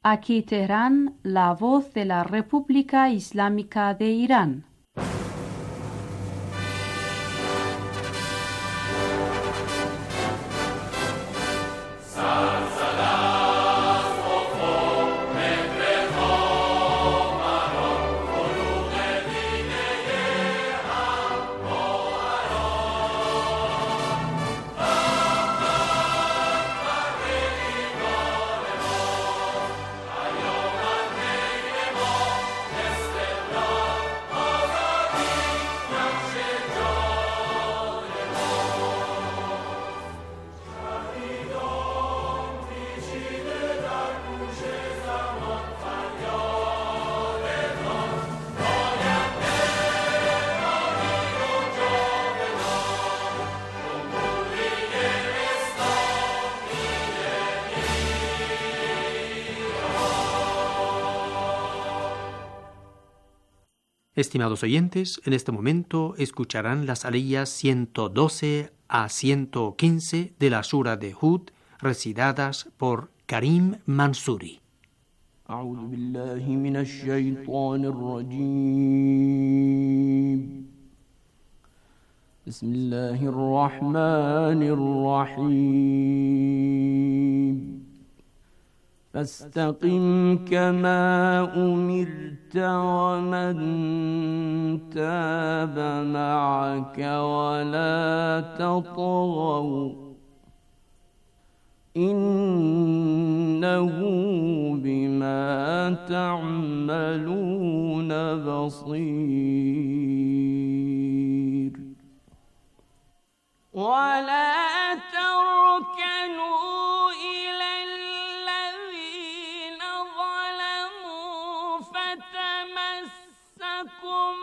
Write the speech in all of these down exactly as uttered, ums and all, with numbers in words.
Aquí Teherán, la voz de la República Islámica de Irán. Estimados oyentes, en este momento escucharán las aliyas ciento doce a ciento quince de la Sura de Hud, recitadas por Karim Mansouri. أعوذ بالله من الشيطان الرجيم بسم الله الرحمن الرحيم فاستقم كما أمرت ومن تاب معك ولا تطغوا إنه بما تعملون بصير ولا تركنوا إلى الذين ظلموا فتمسكم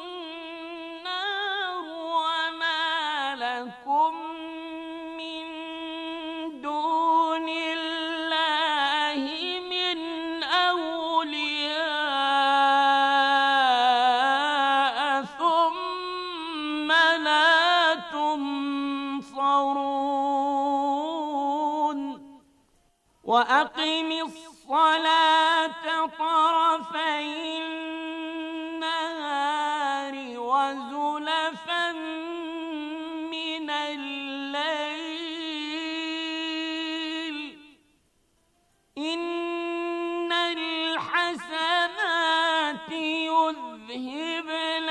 النار وما لكم من دون الله من أولياء ثم لا تنصرون وأقم الصلاة طرفي النهار وزلفا من الليل إن الحسنات يذهبن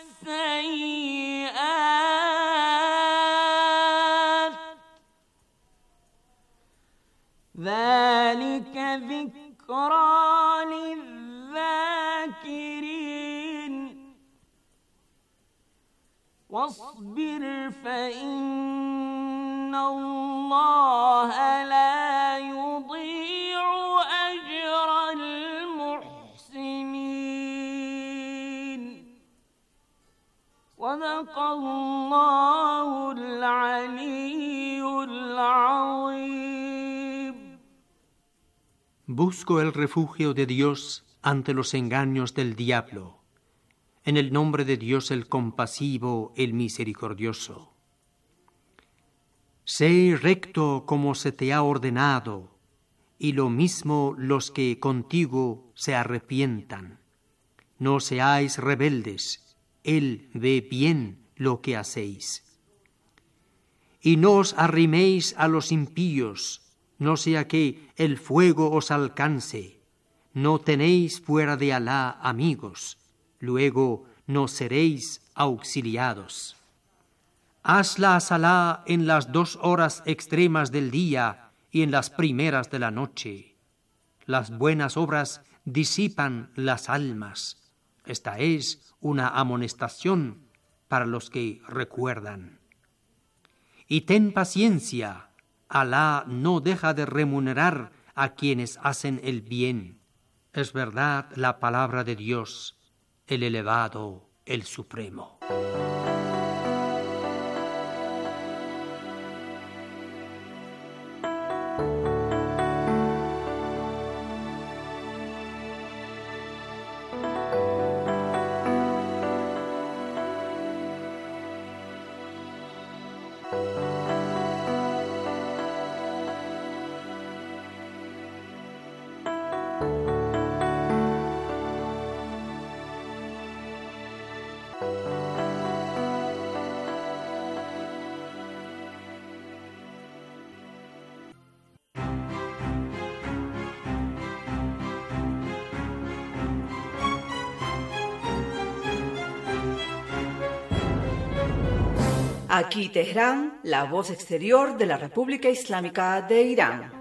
السيئات ذلك ذكرى للذاكرين واصبر فإن الله لا يضيع أجر المحسنين صدق الله العلي العظيم. Busco el refugio de Dios ante los engaños del diablo. En el nombre de Dios el compasivo, el misericordioso. Sé recto como se te ha ordenado, y lo mismo los que contigo se arrepientan. No seáis rebeldes, Él ve bien lo que hacéis. Y no os arriméis a los impíos, no sea que el fuego os alcance. No tenéis fuera de Alá amigos, luego no seréis auxiliados. Hazla a Alá en las dos horas extremas del día y en las primeras de la noche. Las buenas obras disipan las almas. Esta es una amonestación para los que recuerdan. Y ten paciencia, Alá no deja de remunerar a quienes hacen el bien. Es verdad la palabra de Dios, el elevado, el supremo. Aquí Teherán, la voz exterior de la República Islámica de Irán.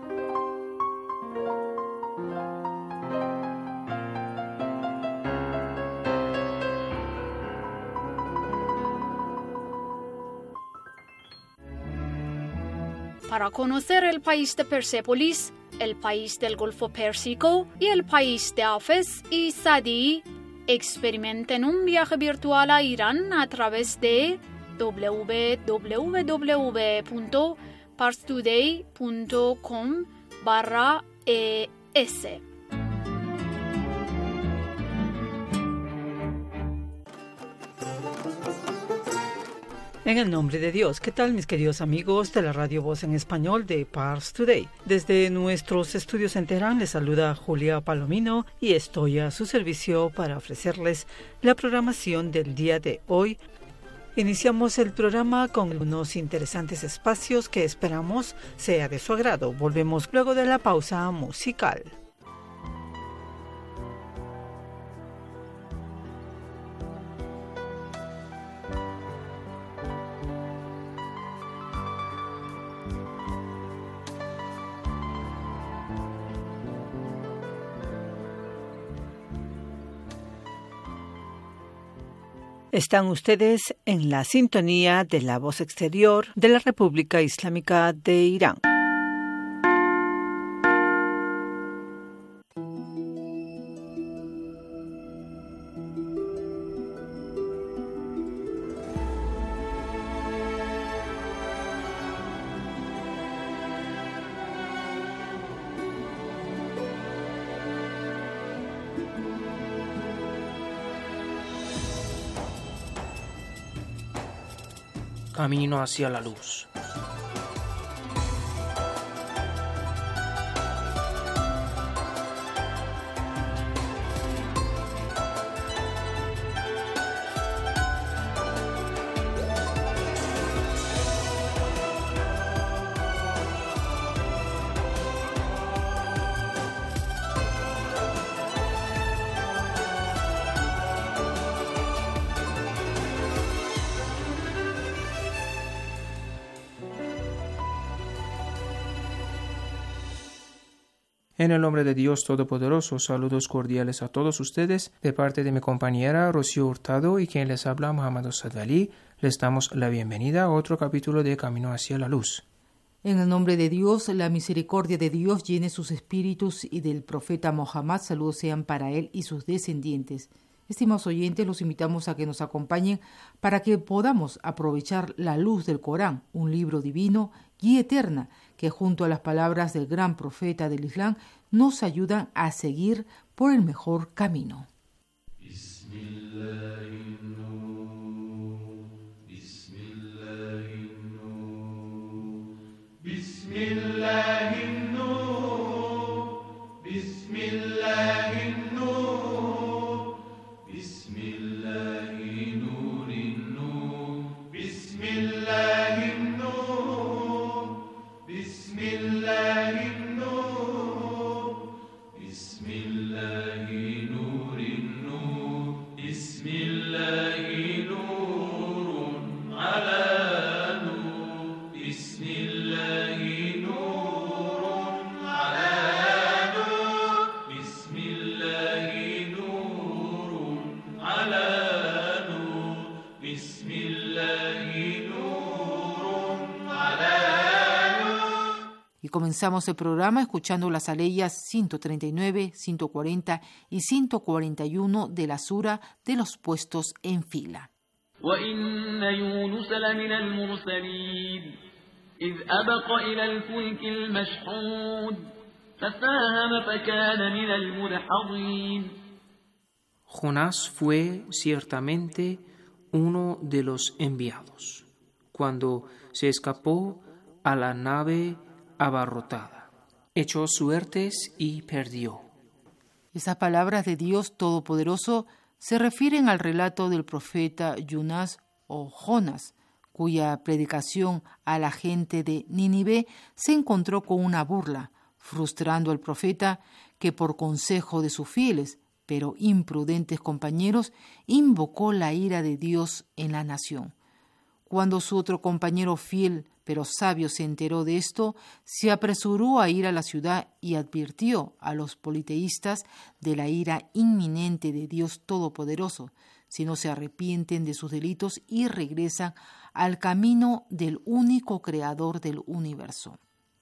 Para conocer el país de Persépolis, el país del Golfo Pérsico y el país de Hafez y Sadi, experimenten un viaje virtual a Irán a través de doble u doble u doble u punto parstoday punto com barra es. En el nombre de Dios, ¿qué tal mis queridos amigos de la Radio Voz en Español de Pars Today? Desde nuestros estudios en Teherán les saluda Julia Palomino y estoy a su servicio para ofrecerles la programación del día de hoy. Iniciamos el programa con unos interesantes espacios que esperamos sea de su agrado. Volvemos luego de la pausa musical. Están ustedes en la sintonía de la voz exterior de la República Islámica de Irán. Camino hacia la luz. En el nombre de Dios Todopoderoso, saludos cordiales a todos ustedes de parte de mi compañera Rocío Hurtado y quien les habla Muhammad Sadali. Les damos la bienvenida a otro capítulo de Camino hacia la Luz. En el nombre de Dios, la misericordia de Dios llene sus espíritus y del profeta Mohammed, saludos sean para él y sus descendientes. Estimados oyentes, los invitamos a que nos acompañen para que podamos aprovechar la luz del Corán, un libro divino, guía eterna, que junto a las palabras del gran profeta del Islam nos ayudan a seguir por el mejor camino. Y comenzamos el programa escuchando las aleyas ciento treinta y nueve, ciento cuarenta y ciento cuarenta y uno de la sura de los puestos en fila. وَإِنَّ يُونُسَ لَمِنَ الْمُرْسَلِينَ إِذْ أَبَقَ إِلَى الْفُلْكِ الْمَشْحُونِ فَسَاهَمَ فَكَانَ مِنَ الْمُدْحَضِينَ. Jonás fue ciertamente uno de los enviados, cuando se escapó a la nave abarrotada, echó suertes y perdió. Esas palabras de Dios Todopoderoso se refieren al relato del profeta Yunás o Jonás, cuya predicación a la gente de Nínive se encontró con una burla, frustrando al profeta que por consejo de sus fieles, pero imprudentes compañeros, invocó la ira de Dios en la nación. Cuando su otro compañero fiel pero sabio se enteró de esto, se apresuró a ir a la ciudad y advirtió a los politeístas de la ira inminente de Dios Todopoderoso, si no se arrepienten de sus delitos y regresan al camino del único creador del universo.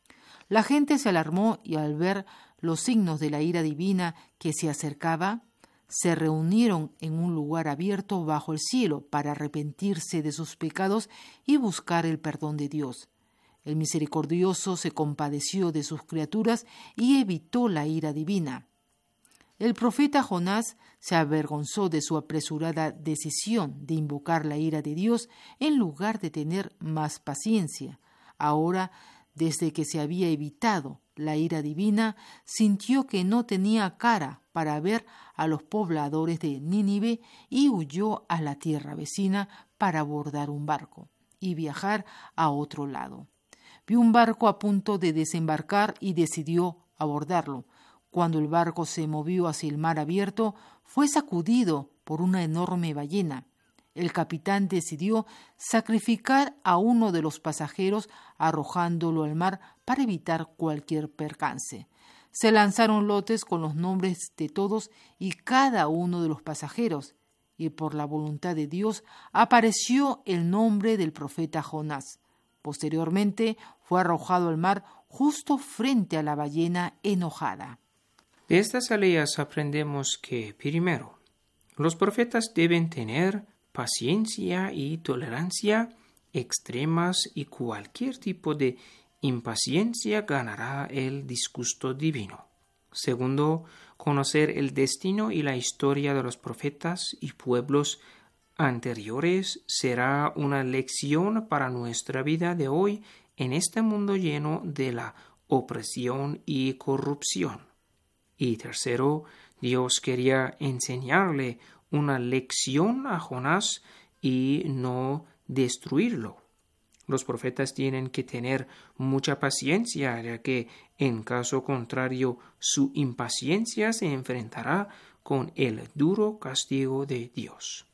La gente se alarmó y al ver los signos de la ira divina que se acercaba, se reunieron en un lugar abierto bajo el cielo para arrepentirse de sus pecados y buscar el perdón de Dios. El misericordioso se compadeció de sus criaturas y evitó la ira divina. El profeta Jonás se avergonzó de su apresurada decisión de invocar la ira de Dios en lugar de tener más paciencia. Ahora, desde que se había evitado la ira divina, sintió que no tenía cara para ver a los pobladores de Nínive y huyó a la tierra vecina para abordar un barco y viajar a otro lado. Vio un barco a punto de desembarcar y decidió abordarlo. Cuando el barco se movió hacia el mar abierto, fue sacudido por una enorme ballena. El capitán decidió sacrificar a uno de los pasajeros arrojándolo al mar para evitar cualquier percance. Se lanzaron lotes con los nombres de todos y cada uno de los pasajeros, y por la voluntad de Dios apareció el nombre del profeta Jonás. Posteriormente fue arrojado al mar justo frente a la ballena enojada. De estas aleyas aprendemos que, primero, los profetas deben tener paciencia y tolerancia extremas y cualquier tipo de impaciencia ganará el disgusto divino. Segundo, conocer el destino y la historia de los profetas y pueblos anteriores será una lección para nuestra vida de hoy en este mundo lleno de la opresión y corrupción. Y tercero, Dios quería enseñarle una lección a Jonás y no destruirlo. Los profetas tienen que tener mucha paciencia, ya que en caso contrario su impaciencia se enfrentará con el duro castigo de Dios.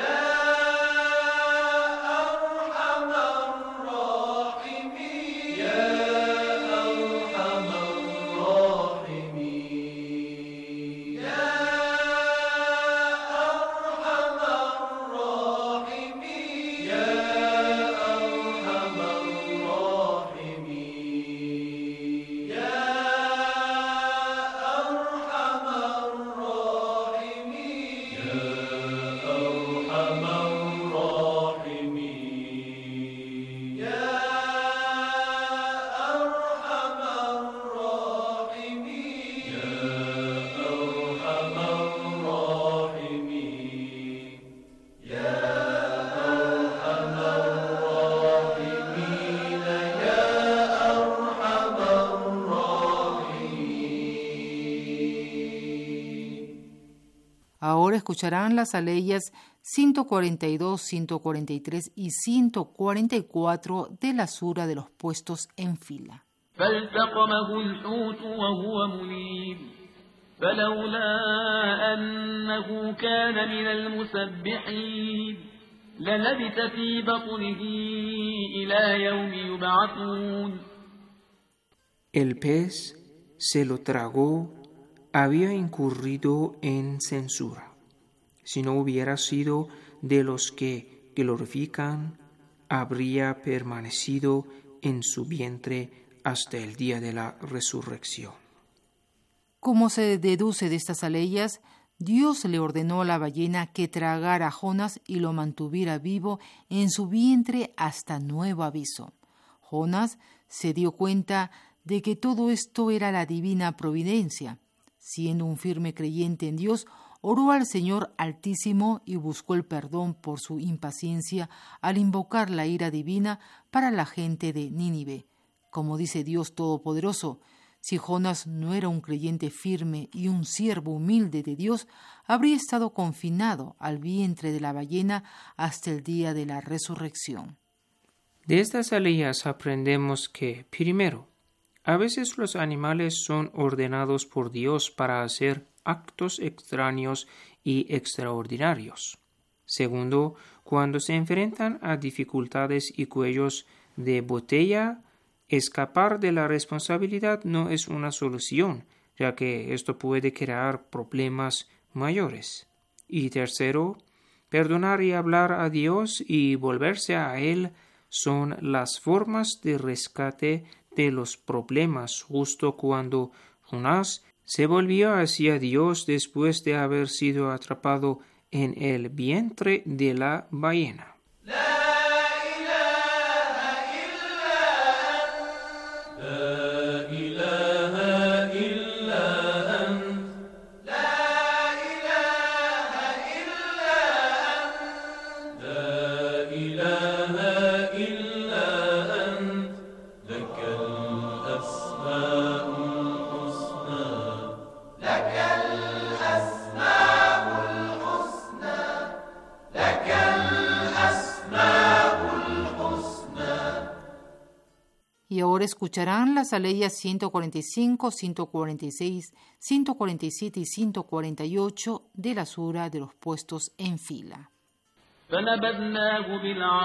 Ahora escucharán las aleyas ciento cuarenta y dos, ciento cuarenta y tres y ciento cuarenta y cuatro de la sura de los puestos en fila. فالتقمه الحوت وهو مليم فلولا أنه كان من المسبحين للبث في بطنه إلى يوم يبعثون. El pez se lo tragó, había incurrido en censura. Si no hubiera sido de los que glorifican, habría permanecido en su vientre hasta el día de la resurrección. Como se deduce de estas aleyas, Dios le ordenó a la ballena que tragara a Jonás y lo mantuviera vivo en su vientre hasta nuevo aviso. Jonás se dio cuenta de que todo esto era la divina providencia. Siendo un firme creyente en Dios, oró al Señor Altísimo y buscó el perdón por su impaciencia al invocar la ira divina para la gente de Nínive. Como dice Dios Todopoderoso, si Jonás no era un creyente firme y un siervo humilde de Dios, habría estado confinado al vientre de la ballena hasta el día de la resurrección. De estas aleyas aprendemos que, primero, a veces los animales son ordenados por Dios para hacer actos extraños y extraordinarios. Segundo, cuando se enfrentan a dificultades y cuellos de botella, escapar de la responsabilidad no es una solución, ya que esto puede crear problemas mayores. Y tercero, perdonar y hablar a Dios y volverse a Él son las formas de rescate de los problemas, justo cuando Jonás se volvió hacia Dios después de haber sido atrapado en el vientre de la ballena. Y ahora escucharán las aleyas ciento cuarenta y cinco, ciento cuarenta y seis, ciento cuarenta y siete y ciento cuarenta y ocho de la sura de los puestos en fila. فنبذناه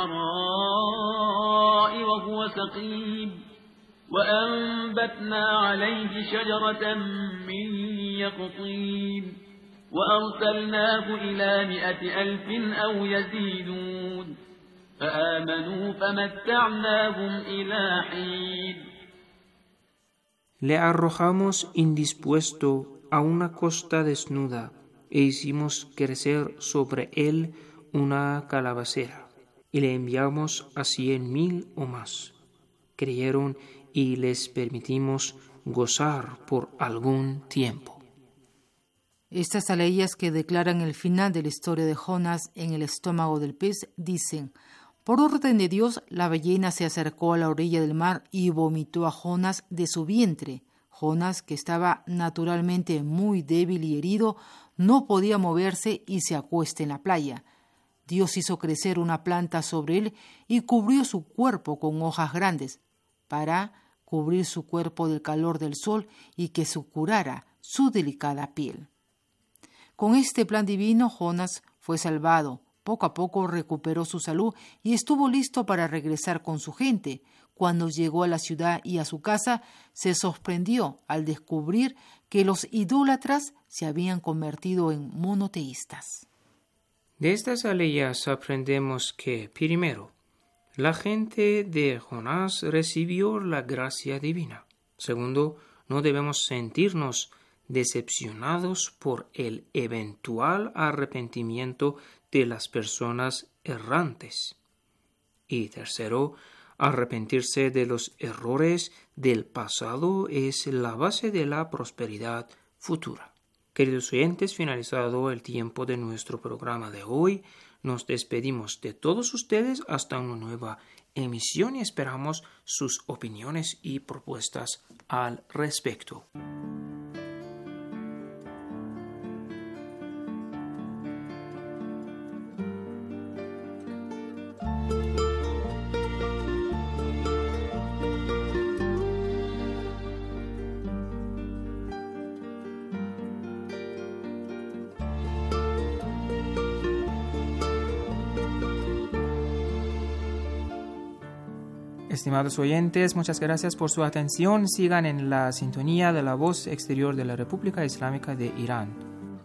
بالعراء وهو سقيم وأنبتنا عليه شجرة من يقطين وأرسلناه إلى مئة ألف أو يزيدون فآمنوا فمتعناهم إلى حين. Le arrojamos indispuesto a una costa desnuda e hicimos crecer sobre él una calabacera, y le enviamos a cien mil o más. Creyeron y les permitimos gozar por algún tiempo. Estas aleyas que declaran el final de la historia de Jonás en el estómago del pez dicen: por orden de Dios, la ballena se acercó a la orilla del mar y vomitó a Jonás de su vientre. Jonás, que estaba naturalmente muy débil y herido, no podía moverse y se acuesta en la playa. Dios hizo crecer una planta sobre él y cubrió su cuerpo con hojas grandes, para cubrir su cuerpo del calor del sol y que se curara su delicada piel. Con este plan divino, Jonás fue salvado. Poco a poco recuperó su salud y estuvo listo para regresar con su gente. Cuando llegó a la ciudad y a su casa, se sorprendió al descubrir que los idólatras se habían convertido en monoteístas. De estas aleyas aprendemos que, primero, la gente de Jonás recibió la gracia divina. Segundo, no debemos sentirnos decepcionados por el eventual arrepentimiento de las personas errantes. Y tercero, arrepentirse de los errores del pasado es la base de la prosperidad futura. Queridos oyentes, finalizado el tiempo de nuestro programa de hoy, nos despedimos de todos ustedes hasta una nueva emisión y esperamos sus opiniones y propuestas al respecto. Estimados oyentes, muchas gracias por su atención. Sigan en la sintonía de la voz exterior de la República Islámica de Irán.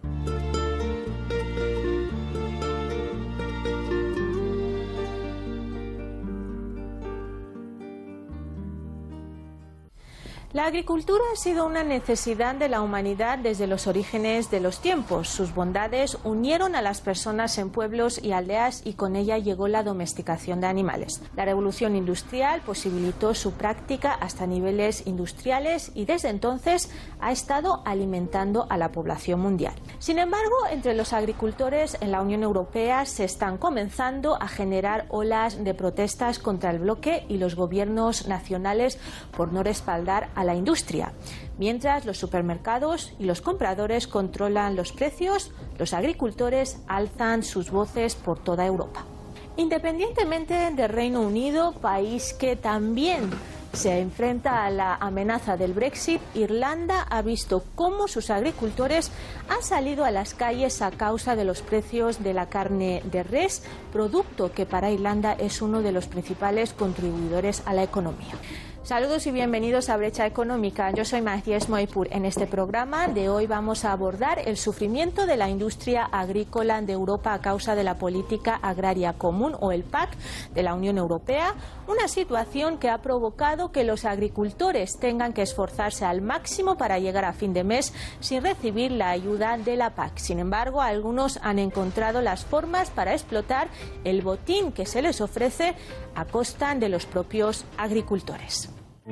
La agricultura ha sido una necesidad de la humanidad desde los orígenes de los tiempos. Sus bondades unieron a las personas en pueblos y aldeas y con ella llegó la domesticación de animales. La revolución industrial posibilitó su práctica hasta niveles industriales y desde entonces ha estado alimentando a la población mundial. Sin embargo, entre los agricultores en la Unión Europea se están comenzando a generar olas de protestas contra el bloque y los gobiernos nacionales por no respaldar a la industria. Mientras los supermercados y los compradores controlan los precios, los agricultores alzan sus voces por toda Europa. Independientemente del Reino Unido, país que también se enfrenta a la amenaza del Brexit, Irlanda ha visto cómo sus agricultores han salido a las calles a causa de los precios de la carne de res, producto que para Irlanda es uno de los principales contribuidores a la economía. Saludos y bienvenidos a Brecha Económica. Yo soy Magdies Moipur. En este programa de hoy vamos a abordar el sufrimiento de la industria agrícola de Europa a causa de la política agraria común o el P A C de la Unión Europea, una situación que ha provocado que los agricultores tengan que esforzarse al máximo para llegar a fin de mes sin recibir la ayuda de la P A C. Sin embargo, algunos han encontrado las formas para explotar el botín que se les ofrece a costa de los propios agricultores.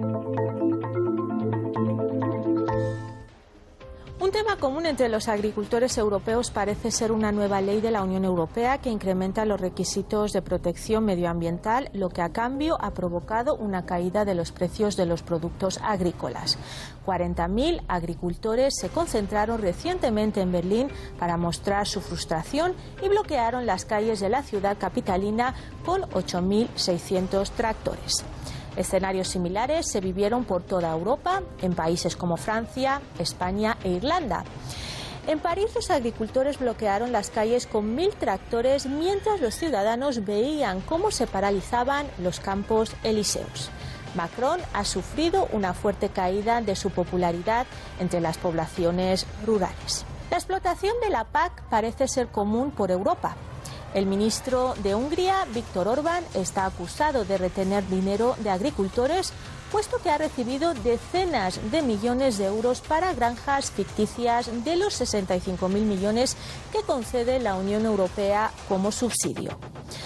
Un tema común entre los agricultores europeos parece ser una nueva ley de la Unión Europea que incrementa los requisitos de protección medioambiental, lo que a cambio ha provocado una caída de los precios de los productos agrícolas. cuarenta mil agricultores se concentraron recientemente en Berlín para mostrar su frustración y bloquearon las calles de la ciudad capitalina con ocho mil seiscientos tractores. Escenarios similares se vivieron por toda Europa, en países como Francia, España e Irlanda. En París, los agricultores bloquearon las calles con mil tractores mientras los ciudadanos veían cómo se paralizaban los campos elíseos. Macron ha sufrido una fuerte caída de su popularidad entre las poblaciones rurales. La explotación de la P A C parece ser común por Europa. El ministro de Hungría, Viktor Orbán, está acusado de retener dinero de agricultores, puesto que ha recibido decenas de millones de euros para granjas ficticias de los sesenta y cinco mil millones que concede la Unión Europea como subsidio.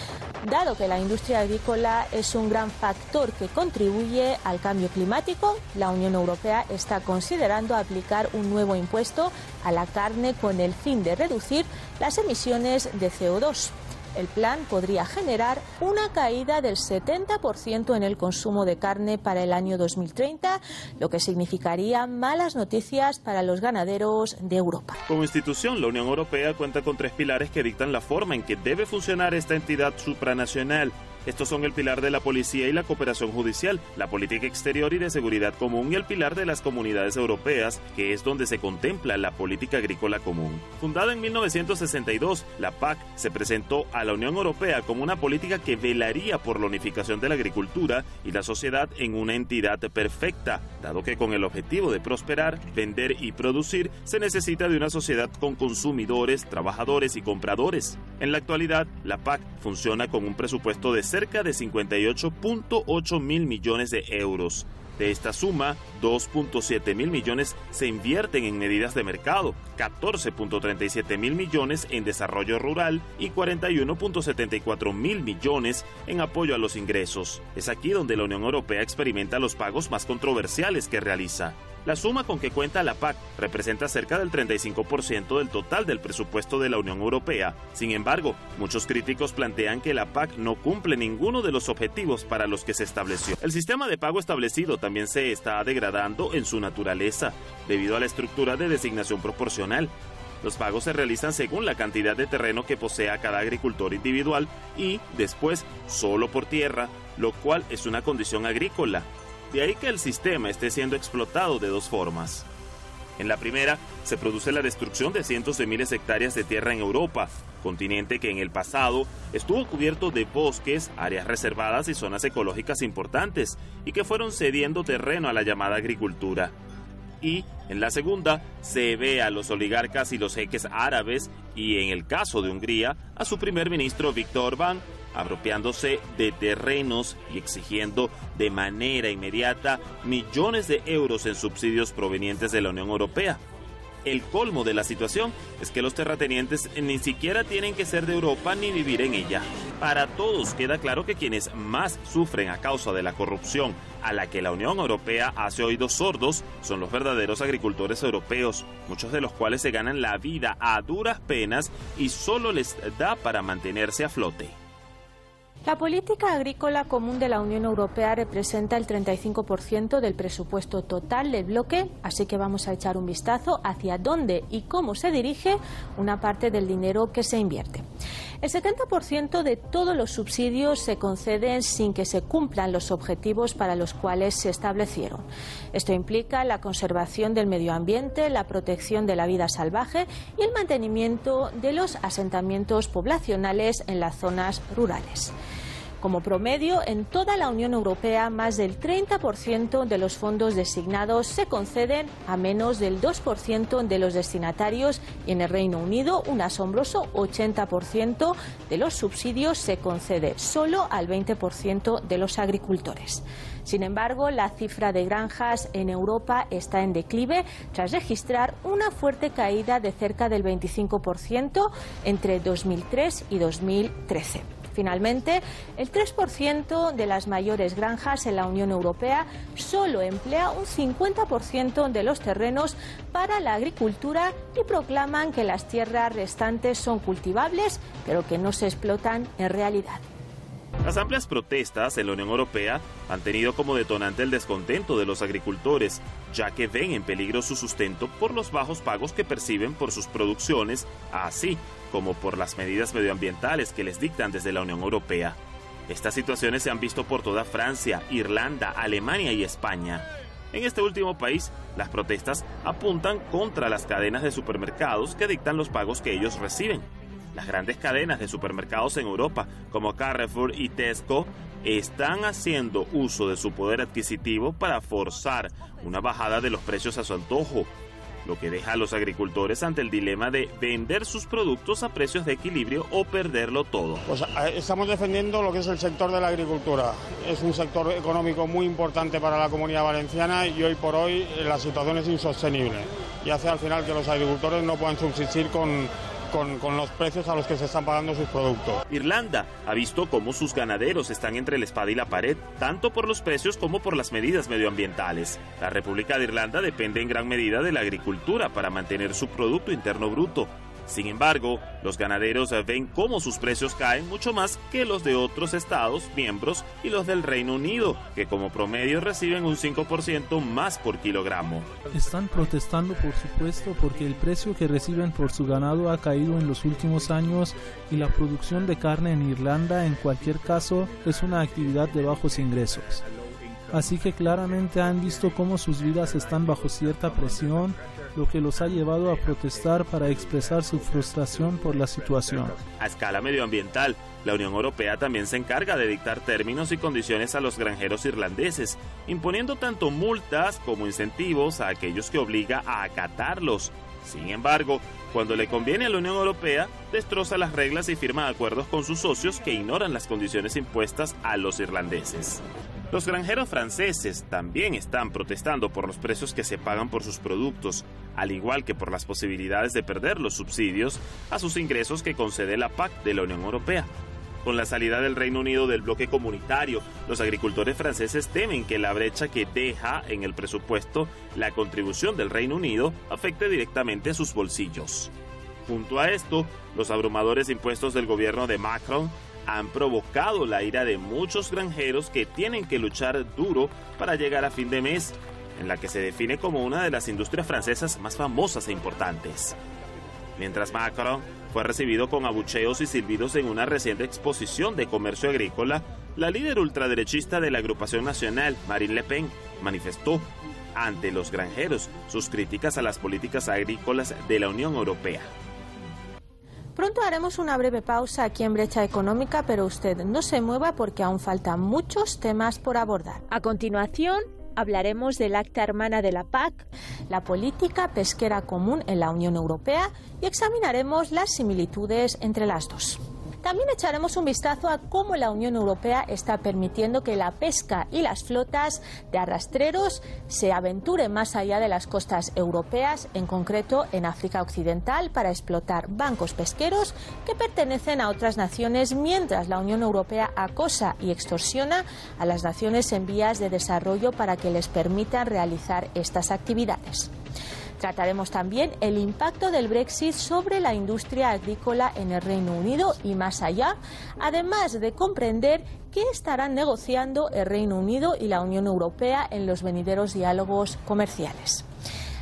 Dado que la industria agrícola es un gran factor que contribuye al cambio climático, la Unión Europea está considerando aplicar un nuevo impuesto a la carne con el fin de reducir las emisiones de C O dos. El plan podría generar una caída del setenta por ciento en el consumo de carne para el año dos mil treinta, lo que significaría malas noticias para los ganaderos de Europa. Como institución, la Unión Europea cuenta con tres pilares que dictan la forma en que debe funcionar esta entidad supranacional. Estos son el pilar de la policía y la cooperación judicial, la política exterior y de seguridad común y el pilar de las comunidades europeas, que es donde se contempla la política agrícola común. Fundada en mil novecientos sesenta y dos, la P A C se presentó a la Unión Europea como una política que velaría por la unificación de la agricultura y la sociedad en una entidad perfecta, dado que con el objetivo de prosperar, vender y producir, se necesita de una sociedad con consumidores, trabajadores y compradores. En la actualidad, la P A C funciona con un presupuesto de cerca de cincuenta y ocho punto ocho mil millones de euros. De esta suma, dos punto siete mil millones se invierten en medidas de mercado, catorce punto treinta y siete mil millones en desarrollo rural y cuarenta y uno punto setenta y cuatro mil millones en apoyo a los ingresos. Es aquí donde la Unión Europea experimenta los pagos más controversiales que realiza. La suma con que cuenta la P A C representa cerca del treinta y cinco por ciento del total del presupuesto de la Unión Europea. Sin embargo, muchos críticos plantean que la P A C no cumple ninguno de los objetivos para los que se estableció. El sistema de pago establecido también se está degradando en su naturaleza, debido a la estructura de designación proporcional. Los pagos se realizan según la cantidad de terreno que posea cada agricultor individual y, después, solo por tierra, lo cual es una condición agrícola. De ahí que el sistema esté siendo explotado de dos formas. En la primera, se produce la destrucción de cientos de miles de hectáreas de tierra en Europa, continente que en el pasado estuvo cubierto de bosques, áreas reservadas y zonas ecológicas importantes, y que fueron cediendo terreno a la llamada agricultura. Y, en la segunda, se ve a los oligarcas y los jeques árabes, y en el caso de Hungría, a su primer ministro Viktor Orbán, apropiándose de terrenos y exigiendo de manera inmediata millones de euros en subsidios provenientes de la Unión Europea. El colmo de la situación es que los terratenientes ni siquiera tienen que ser de Europa ni vivir en ella. Para todos queda claro que quienes más sufren a causa de la corrupción a la que la Unión Europea hace oídos sordos son los verdaderos agricultores europeos, muchos de los cuales se ganan la vida a duras penas y solo les da para mantenerse a flote. La política agrícola común de la Unión Europea representa el treinta y cinco por ciento del presupuesto total del bloque, así que vamos a echar un vistazo hacia dónde y cómo se dirige una parte del dinero que se invierte. El setenta por ciento de todos los subsidios se conceden sin que se cumplan los objetivos para los cuales se establecieron. Esto implica la conservación del medio ambiente, la protección de la vida salvaje y el mantenimiento de los asentamientos poblacionales en las zonas rurales. Como promedio, en toda la Unión Europea, más del treinta por ciento de los fondos designados se conceden a menos del dos por ciento de los destinatarios y en el Reino Unido un asombroso ochenta por ciento de los subsidios se concede solo al veinte por ciento de los agricultores. Sin embargo, la cifra de granjas en Europa está en declive tras registrar una fuerte caída de cerca del veinticinco por ciento entre dos mil tres y dos mil trece. Finalmente, el tres por ciento de las mayores granjas en la Unión Europea solo emplea un cincuenta por ciento de los terrenos para la agricultura y proclaman que las tierras restantes son cultivables, pero que no se explotan en realidad. Las amplias protestas en la Unión Europea han tenido como detonante el descontento de los agricultores, ya que ven en peligro su sustento por los bajos pagos que perciben por sus producciones, así como por las medidas medioambientales que les dictan desde la Unión Europea. Estas situaciones se han visto por toda Francia, Irlanda, Alemania y España. En este último país, las protestas apuntan contra las cadenas de supermercados que dictan los pagos que ellos reciben. Las grandes cadenas de supermercados en Europa, como Carrefour y Tesco, están haciendo uso de su poder adquisitivo para forzar una bajada de los precios a su antojo, lo que deja a los agricultores ante el dilema de vender sus productos a precios de equilibrio o perderlo todo. Pues estamos defendiendo lo que es el sector de la agricultura. Es un sector económico muy importante para la Comunidad Valenciana y hoy por hoy la situación es insostenible y hace al final que los agricultores no puedan subsistir con Con, con los precios a los que se están pagando sus productos. Irlanda ha visto cómo sus ganaderos están entre la espada y la pared, tanto por los precios como por las medidas medioambientales. La República de Irlanda depende en gran medida de la agricultura para mantener su Producto Interno Bruto. Sin embargo, los ganaderos ven cómo sus precios caen mucho más que los de otros estados miembros y los del Reino Unido, que como promedio reciben un cinco por ciento más por kilogramo. Están protestando, por supuesto, porque el precio que reciben por su ganado ha caído en los últimos años y la producción de carne en Irlanda, en cualquier caso, es una actividad de bajos ingresos. Así que claramente han visto cómo sus vidas están bajo cierta presión, lo que los ha llevado a protestar para expresar su frustración por la situación. A escala medioambiental, la Unión Europea también se encarga de dictar términos y condiciones a los granjeros irlandeses, imponiendo tanto multas como incentivos a aquellos que obliga a acatarlos. Sin embargo, cuando le conviene a la Unión Europea, destroza las reglas y firma acuerdos con sus socios que ignoran las condiciones impuestas a los irlandeses. Los granjeros franceses también están protestando por los precios que se pagan por sus productos, al igual que por las posibilidades de perder los subsidios a sus ingresos que concede la P A C de la Unión Europea. Con la salida del Reino Unido del bloque comunitario, los agricultores franceses temen que la brecha que deja en el presupuesto la contribución del Reino Unido afecte directamente a sus bolsillos. Junto a esto, los abrumadores impuestos del gobierno de Macron han provocado la ira de muchos granjeros que tienen que luchar duro para llegar a fin de mes, en la que se define como una de las industrias francesas más famosas e importantes. Mientras Macron fue recibido con abucheos y silbidos en una reciente exposición de comercio agrícola, la líder ultraderechista de la agrupación nacional, Marine Le Pen, manifestó ante los granjeros sus críticas a las políticas agrícolas de la Unión Europea. Pronto haremos una breve pausa aquí en Brecha Económica, pero usted no se mueva porque aún faltan muchos temas por abordar. A continuación, hablaremos del acta hermana de la P A C, la política pesquera común en la Unión Europea y examinaremos las similitudes entre las dos. También echaremos un vistazo a cómo la Unión Europea está permitiendo que la pesca y las flotas de arrastreros se aventuren más allá de las costas europeas, en concreto en África Occidental, para explotar bancos pesqueros que pertenecen a otras naciones, mientras la Unión Europea acosa y extorsiona a las naciones en vías de desarrollo para que les permitan realizar estas actividades. Trataremos también el impacto del Brexit sobre la industria agrícola en el Reino Unido y más allá, además de comprender qué estarán negociando el Reino Unido y la Unión Europea en los venideros diálogos comerciales.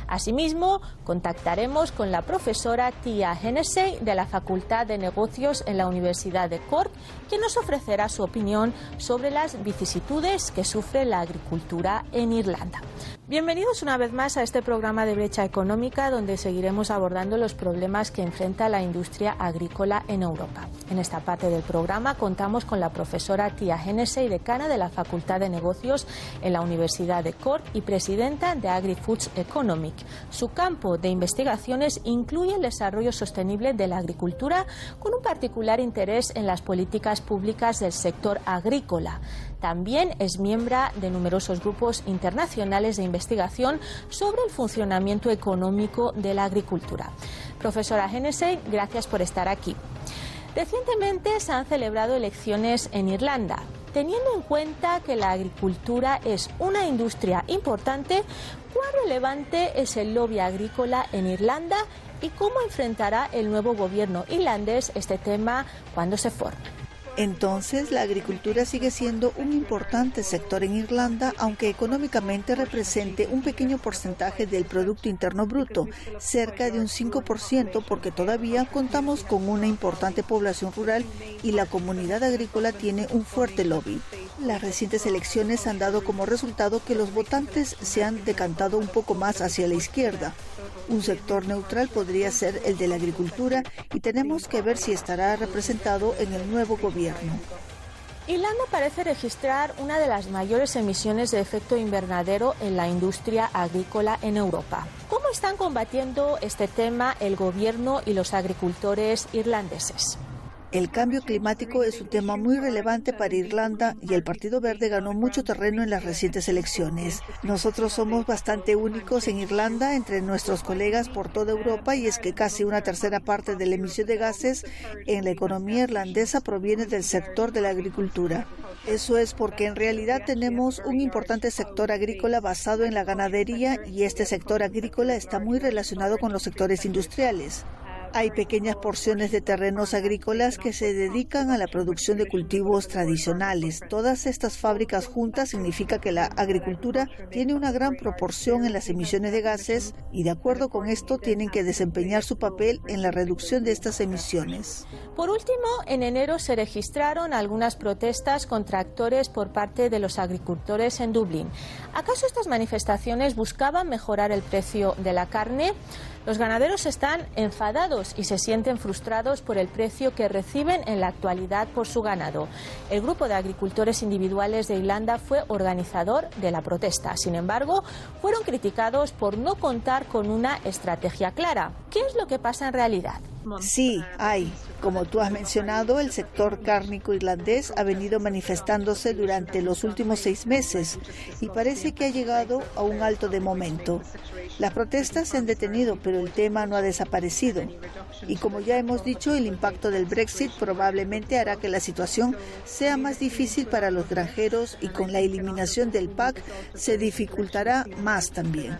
Asimismo, contactaremos con la profesora Tia Hennessy de la Facultad de Negocios en la Universidad de Cork, quien nos ofrecerá su opinión sobre las vicisitudes que sufre la agricultura en Irlanda. Bienvenidos una vez más a este programa de Brecha Económica, donde seguiremos abordando los problemas que enfrenta la industria agrícola en Europa. En esta parte del programa contamos con la profesora Tia Hennessy, decana de la Facultad de Negocios en la Universidad de Cork y presidenta de Agri-Foods Economic. Su campo de investigaciones incluye el desarrollo sostenible de la agricultura, con un particular interés en las políticas públicas del sector agrícola. También es miembro de numerosos grupos internacionales de investigación sobre el funcionamiento económico de la agricultura. Profesora Hennessy, gracias por estar aquí. Recientemente se han celebrado elecciones en Irlanda. Teniendo en cuenta que la agricultura es una industria importante, ¿cuán relevante es el lobby agrícola en Irlanda y cómo enfrentará el nuevo gobierno irlandés este tema cuando se forme? Entonces, la agricultura sigue siendo un importante sector en Irlanda, aunque económicamente represente un pequeño porcentaje del Producto Interno Bruto, cerca de un cinco por ciento, porque todavía contamos con una importante población rural y la comunidad agrícola tiene un fuerte lobby. Las recientes elecciones han dado como resultado que los votantes se han decantado un poco más hacia la izquierda. Un sector neutral podría ser el de la agricultura y tenemos que ver si estará representado en el nuevo gobierno. Irlanda parece registrar una de las mayores emisiones de efecto invernadero en la industria agrícola en Europa. ¿Cómo están combatiendo este tema el gobierno y los agricultores irlandeses? El cambio climático es un tema muy relevante para Irlanda y el Partido Verde ganó mucho terreno en las recientes elecciones. Nosotros somos bastante únicos en Irlanda entre nuestros colegas por toda Europa, y es que casi una tercera parte de la emisión de gases en la economía irlandesa proviene del sector de la agricultura. Eso es porque en realidad tenemos un importante sector agrícola basado en la ganadería, y este sector agrícola está muy relacionado con los sectores industriales. Hay pequeñas porciones de terrenos agrícolas que se dedican a la producción de cultivos tradicionales. Todas estas fábricas juntas significa que la agricultura tiene una gran proporción en las emisiones de gases y, de acuerdo con esto, tienen que desempeñar su papel en la reducción de estas emisiones. Por último, en enero se registraron algunas protestas contra actores por parte de los agricultores en Dublín. ¿Acaso estas manifestaciones buscaban mejorar el precio de la carne? Los ganaderos están enfadados y se sienten frustrados por el precio que reciben en la actualidad por su ganado. El grupo de agricultores individuales de Irlanda fue organizador de la protesta. Sin embargo, fueron criticados por no contar con una estrategia clara. ¿Qué es lo que pasa en realidad? Sí, hay. Como tú has mencionado, el sector cárnico irlandés ha venido manifestándose durante los últimos seis meses y parece que ha llegado a un alto de momento. Las protestas se han detenido, pero el tema no ha desaparecido. Y como ya hemos dicho, el impacto del Brexit probablemente hará que la situación sea más difícil para los granjeros, y con la eliminación del P A C se dificultará más también.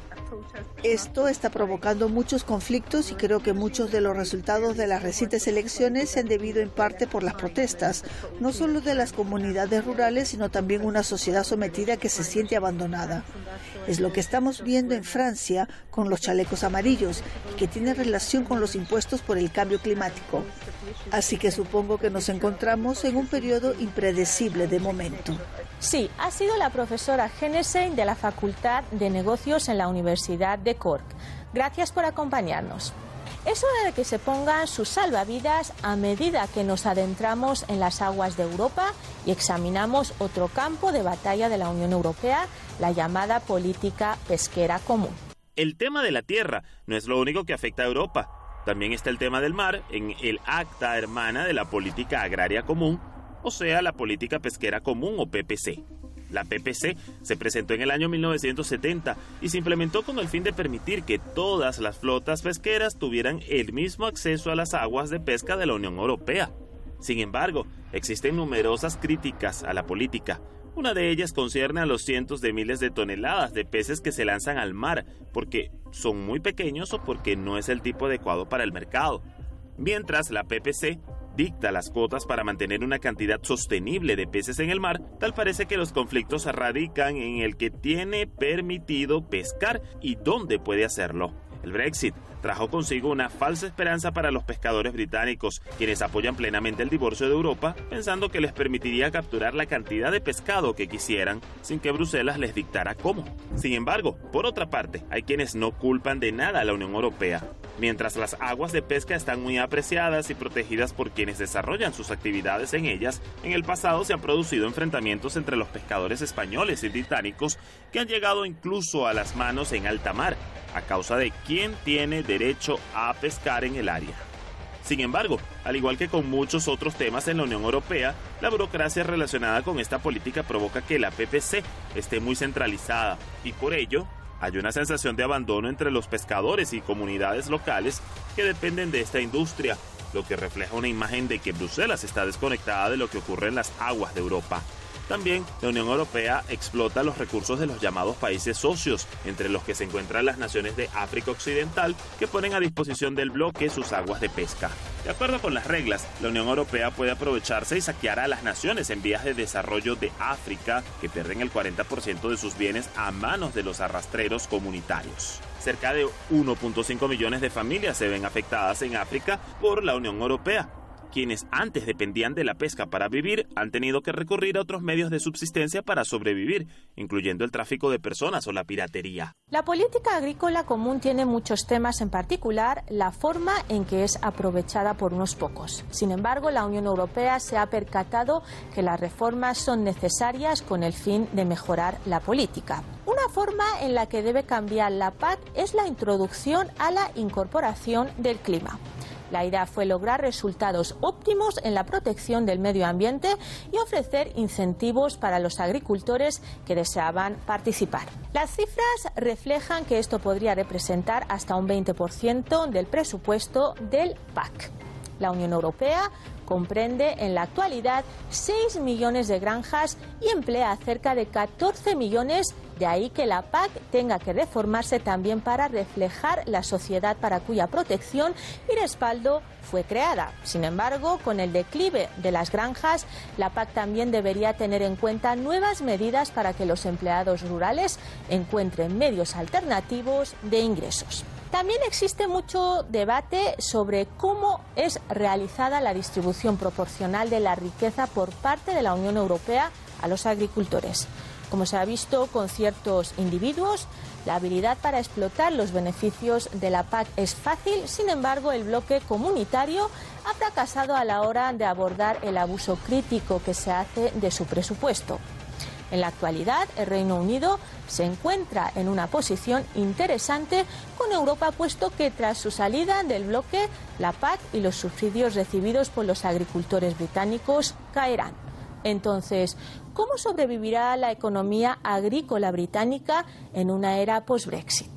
Esto está provocando muchos conflictos, y creo que muchos de los resultados de las recientes elecciones se han debido en parte por las protestas, no solo de las comunidades rurales, sino también una sociedad sometida que se siente abandonada. Es lo que estamos viendo en Francia con los chalecos amarillos, y que tiene relación con los impuestos por el cambio climático. Así que supongo que nos encontramos en un periodo impredecible de momento. Sí, ha sido la profesora Hennessy de la Facultad de Negocios en la Universidad de Cork. Gracias por acompañarnos. Es hora de que se pongan sus salvavidas a medida que nos adentramos en las aguas de Europa y examinamos otro campo de batalla de la Unión Europea, la llamada política pesquera común. El tema de la tierra no es lo único que afecta a Europa. También está el tema del mar en el acta hermana de la política agraria común, o sea, la política pesquera común o P P C. La P P C se presentó en el año mil novecientos setenta y se implementó con el fin de permitir que todas las flotas pesqueras tuvieran el mismo acceso a las aguas de pesca de la Unión Europea. Sin embargo, existen numerosas críticas a la política. Una de ellas concierne a los cientos de miles de toneladas de peces que se lanzan al mar porque son muy pequeños o porque no es el tipo adecuado para el mercado. Mientras la P P C dicta las cuotas para mantener una cantidad sostenible de peces en el mar, tal parece que los conflictos radican en el que tiene permitido pescar y dónde puede hacerlo. El Brexit trajo consigo una falsa esperanza para los pescadores británicos, quienes apoyan plenamente el divorcio de Europa, pensando que les permitiría capturar la cantidad de pescado que quisieran, sin que Bruselas les dictara cómo. Sin embargo, por otra parte, hay quienes no culpan de nada a la Unión Europea. Mientras las aguas de pesca están muy apreciadas y protegidas por quienes desarrollan sus actividades en ellas, en el pasado se han producido enfrentamientos entre los pescadores españoles y británicos que han llegado incluso a las manos en alta mar, a causa de quién tiene derecho a pescar en el área. Sin embargo, al igual que con muchos otros temas en la Unión Europea, la burocracia relacionada con esta política provoca que la P P C esté muy centralizada y por ello hay una sensación de abandono entre los pescadores y comunidades locales que dependen de esta industria, lo que refleja una imagen de que Bruselas está desconectada de lo que ocurre en las aguas de Europa. También, la Unión Europea explota los recursos de los llamados países socios, entre los que se encuentran las naciones de África Occidental, que ponen a disposición del bloque sus aguas de pesca. De acuerdo con las reglas, la Unión Europea puede aprovecharse y saquear a las naciones en vías de desarrollo de África, que pierden el cuarenta por ciento de sus bienes a manos de los arrastreros comunitarios. Cerca de uno punto cinco millones de familias se ven afectadas en África por la Unión Europea. Quienes antes dependían de la pesca para vivir han tenido que recurrir a otros medios de subsistencia para sobrevivir, incluyendo el tráfico de personas o la piratería. La política agrícola común tiene muchos temas, en particular la forma en que es aprovechada por unos pocos. Sin embargo, la Unión Europea se ha percatado que las reformas son necesarias con el fin de mejorar la política. Una forma en la que debe cambiar la P A C es la introducción a la incorporación del clima. La idea fue lograr resultados óptimos en la protección del medio ambiente y ofrecer incentivos para los agricultores que deseaban participar. Las cifras reflejan que esto podría representar hasta un veinte por ciento del presupuesto del P A C. La Unión Europea comprende en la actualidad seis millones de granjas y emplea cerca de catorce millones, de ahí que la P A C tenga que reformarse también para reflejar la sociedad para cuya protección y respaldo fue creada. Sin embargo, con el declive de las granjas, la P A C también debería tener en cuenta nuevas medidas para que los empleados rurales encuentren medios alternativos de ingresos. También existe mucho debate sobre cómo es realizada la distribución proporcional de la riqueza por parte de la Unión Europea a los agricultores. Como se ha visto con ciertos individuos, la habilidad para explotar los beneficios de la P A C es fácil, sin embargo, el bloque comunitario ha fracasado a la hora de abordar el abuso crítico que se hace de su presupuesto. En la actualidad, el Reino Unido se encuentra en una posición interesante con Europa, puesto que tras su salida del bloque, la P A C y los subsidios recibidos por los agricultores británicos caerán. Entonces, ¿cómo sobrevivirá la economía agrícola británica en una era post-Brexit?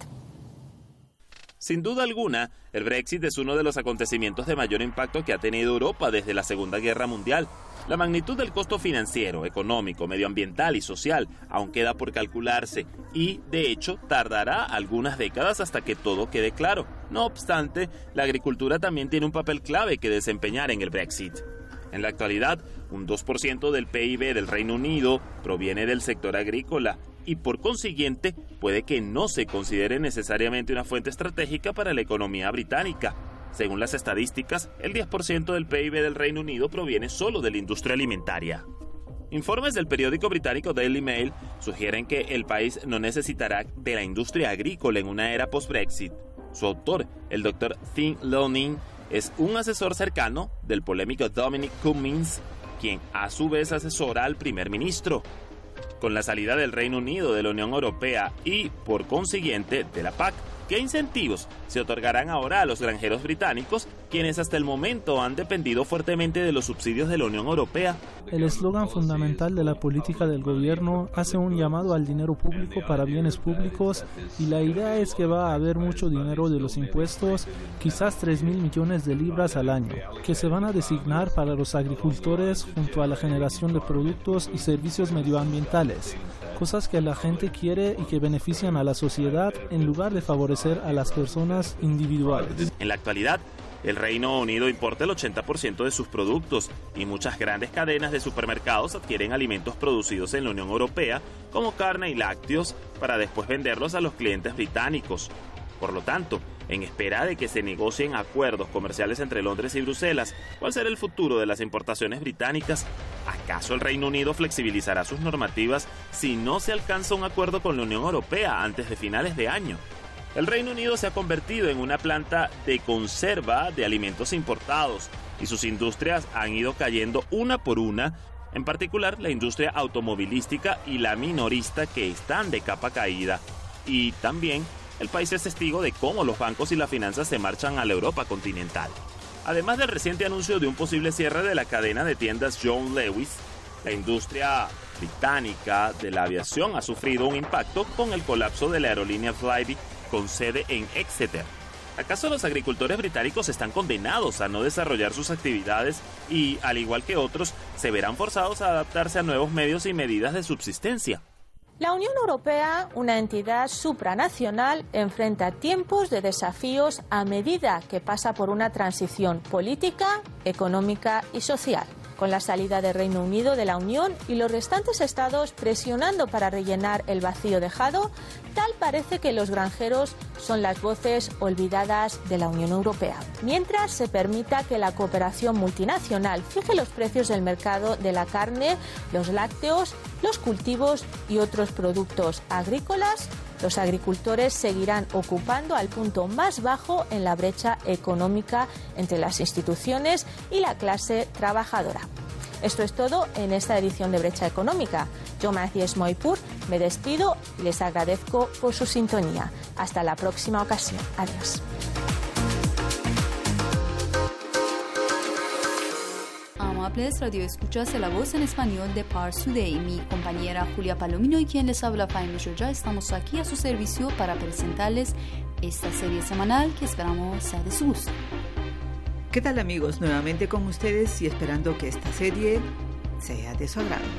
Sin duda alguna, el Brexit es uno de los acontecimientos de mayor impacto que ha tenido Europa desde la Segunda Guerra Mundial. La magnitud del costo financiero, económico, medioambiental y social aún queda por calcularse y, de hecho, tardará algunas décadas hasta que todo quede claro. No obstante, la agricultura también tiene un papel clave que desempeñar en el Brexit. En la actualidad, un dos por ciento del P I B del Reino Unido proviene del sector agrícola y, por consiguiente, puede que no se considere necesariamente una fuente estratégica para la economía británica. Según las estadísticas, el diez por ciento del P I B del Reino Unido proviene solo de la industria alimentaria. Informes del periódico británico Daily Mail sugieren que el país no necesitará de la industria agrícola en una era post-Brexit. Su autor, el doctor Tim Loughnane, es un asesor cercano del polémico Dominic Cummings, quien a su vez asesora al primer ministro. Con la salida del Reino Unido de la Unión Europea y, por consiguiente, de la P A C, ¿qué incentivos se otorgarán ahora a los granjeros británicos, quienes hasta el momento han dependido fuertemente de los subsidios de la Unión Europea? El eslogan fundamental de la política del gobierno hace un llamado al dinero público para bienes públicos y la idea es que va a haber mucho dinero de los impuestos, quizás tres mil millones de libras al año, que se van a designar para los agricultores junto a la generación de productos y servicios medioambientales, cosas que la gente quiere y que benefician a la sociedad en lugar de favorecer a las personas individuales. En la actualidad, El Reino Unido importa el ochenta por ciento de sus productos y muchas grandes cadenas de supermercados adquieren alimentos producidos en la Unión Europea, como carne y lácteos, para después venderlos a los clientes británicos. Por lo tanto, en espera de que se negocien acuerdos comerciales entre Londres y Bruselas, ¿cuál será el futuro de las importaciones británicas? ¿Acaso el Reino Unido flexibilizará sus normativas si no se alcanza un acuerdo con la Unión Europea antes de finales de año? El Reino Unido se ha convertido en una planta de conserva de alimentos importados y sus industrias han ido cayendo una por una, en particular la industria automovilística y la minorista, que están de capa caída. Y también el país es testigo de cómo los bancos y las finanzas se marchan a la Europa continental. Además del reciente anuncio de un posible cierre de la cadena de tiendas John Lewis, la industria británica de la aviación ha sufrido un impacto con el colapso de la aerolínea Flybe con sede en Exeter. ¿Acaso los agricultores británicos están condenados a no desarrollar sus actividades y, al igual que otros, se verán forzados a adaptarse a nuevos medios y medidas de subsistencia? La Unión Europea, una entidad supranacional, enfrenta tiempos de desafíos a medida que pasa por una transición política, económica y social. Con la salida del Reino Unido de la Unión y los restantes estados presionando para rellenar el vacío dejado, tal parece que los granjeros son las voces olvidadas de la Unión Europea. Mientras se permita que la cooperación multinacional fije los precios del mercado de la carne, los lácteos, los cultivos y otros productos agrícolas, los agricultores seguirán ocupando al punto más bajo en la brecha económica entre las instituciones y la clase trabajadora. Esto es todo en esta edición de Brecha Económica. Yo, Matías Moipur, me despido y les agradezco por su sintonía. Hasta la próxima ocasión. Adiós. Amables radioescuchas de La Voz en Español de Pars Today. Mi compañera Julia Palomino y quien les habla, Faima Georgia, estamos aquí a su servicio para presentarles esta serie semanal que esperamos sea de su gusto. ¿Qué tal, amigos? Nuevamente con ustedes y esperando que esta serie sea de su agrado.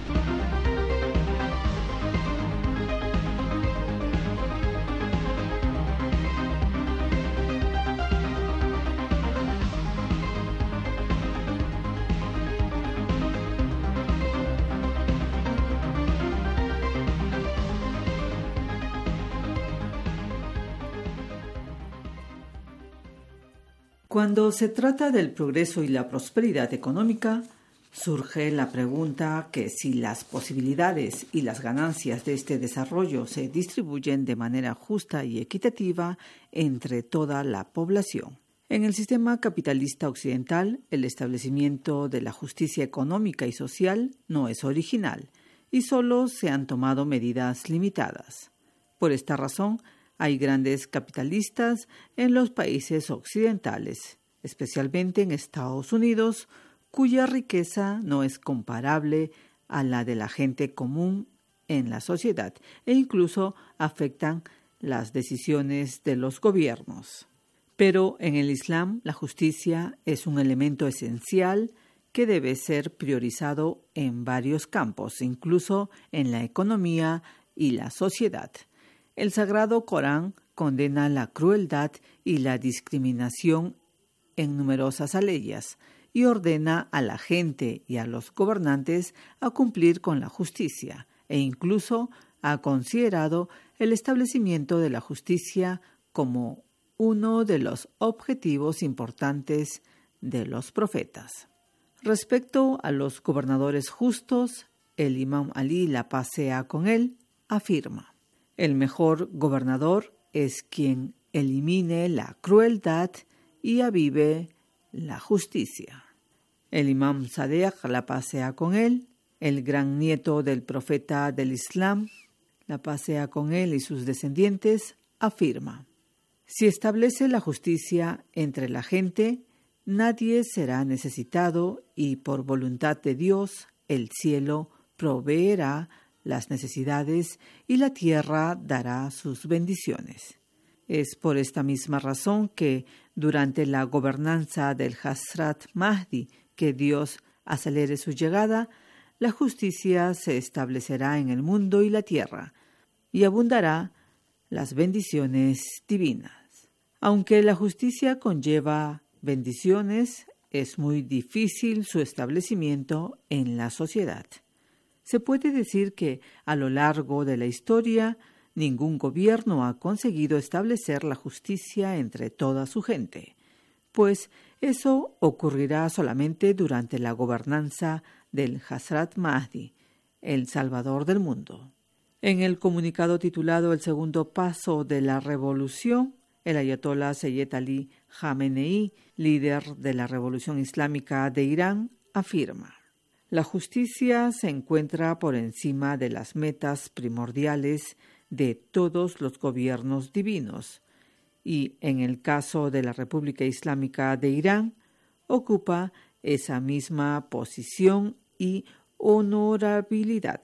Cuando se trata del progreso y la prosperidad económica, surge la pregunta que si las posibilidades y las ganancias de este desarrollo se distribuyen de manera justa y equitativa entre toda la población. En el sistema capitalista occidental, el establecimiento de la justicia económica y social no es original y solo se han tomado medidas limitadas. Por esta razón, hay grandes capitalistas en los países occidentales, especialmente en Estados Unidos, cuya riqueza no es comparable a la de la gente común en la sociedad e incluso afectan las decisiones de los gobiernos. Pero en el Islam, la justicia es un elemento esencial que debe ser priorizado en varios campos, incluso en la economía y la sociedad. El Sagrado Corán condena la crueldad y la discriminación en numerosas aleyas y ordena a la gente y a los gobernantes a cumplir con la justicia e incluso ha considerado el establecimiento de la justicia como uno de los objetivos importantes de los profetas. Respecto a los gobernadores justos, el Imam Ali, la paz sea con él, afirma: el mejor gobernador es quien elimine la crueldad y avive la justicia. El Imam Sadeq, la paz sea con él, el gran nieto del profeta del Islam, la paz sea con él y sus descendientes, afirma: si establece la justicia entre la gente, nadie será necesitado y por voluntad de Dios el cielo proveerá las necesidades y la tierra dará sus bendiciones. Es por esta misma razón que durante la gobernanza del Hazrat Mahdi, que Dios acelere su llegada, la justicia se establecerá en el mundo y la tierra, y abundará las bendiciones divinas. Aunque la justicia conlleva bendiciones, es muy difícil su establecimiento en la sociedad. Se puede decir que a lo largo de la historia ningún gobierno ha conseguido establecer la justicia entre toda su gente, pues eso ocurrirá solamente durante la gobernanza del Hazrat Mahdi, el Salvador del mundo. En el comunicado titulado El segundo paso de la revolución, el ayatolá Seyyed Ali Jamenei, líder de la Revolución Islámica de Irán, afirma: la justicia se encuentra por encima de las metas primordiales de todos los gobiernos divinos y, en el caso de la República Islámica de Irán, ocupa esa misma posición y honorabilidad.